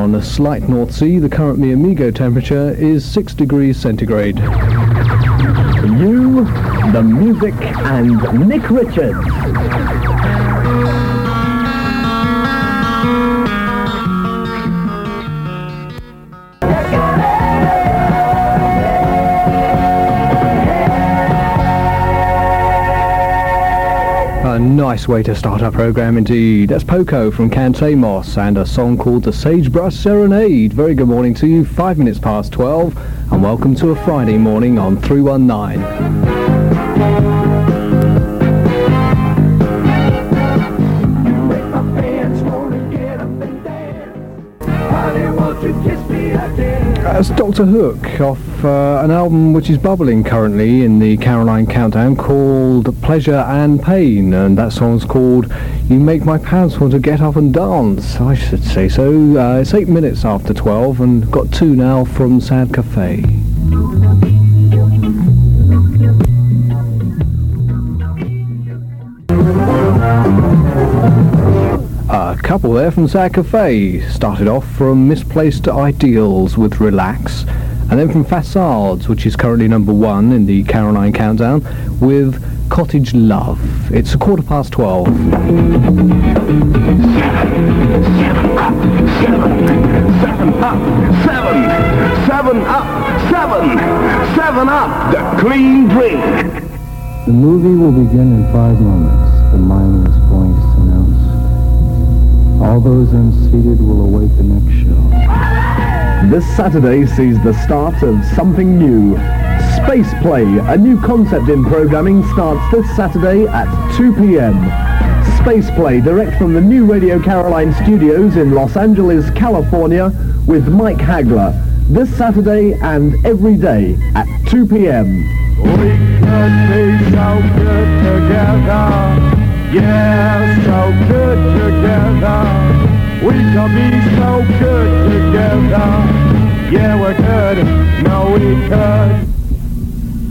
on a slight North Sea. The current Mi Amigo temperature is 6 degrees centigrade. You, the music, and Nick Richards. A nice way to start our programme indeed. That's Poco from Cante Moss and a song called The Sagebrush Serenade. Very good morning to you, 5 minutes past 12, and welcome to a Friday morning on 319. That's Dr. Hook off an album which is bubbling currently in the Caroline Countdown called Pleasure and Pain, and that song's called You Make My Pants Want to Get Up and Dance, I should say so. It's 8 minutes after 12 and got two now from Sad Cafe. A couple there from Sad Cafe. Started off from Misplaced Ideals with Relax, and then from Facades, which is currently number 1 in the Caroline Countdown, with Cottage Love. It's 12:15. 7 up, the clean drink. The movie will begin in 5 moments. The mindless voice announced. All those unseated will await the next show. This Saturday sees the start of something new. Space Play, a new concept in programming, starts this Saturday at 2 p.m. Space Play, direct from the new Radio Caroline studios in Los Angeles, California, with Mike Hagler. This Saturday and every day at 2 p.m. We could be so good together. Yeah, so good together. We could be so good together. Yeah, we're good. No, we could.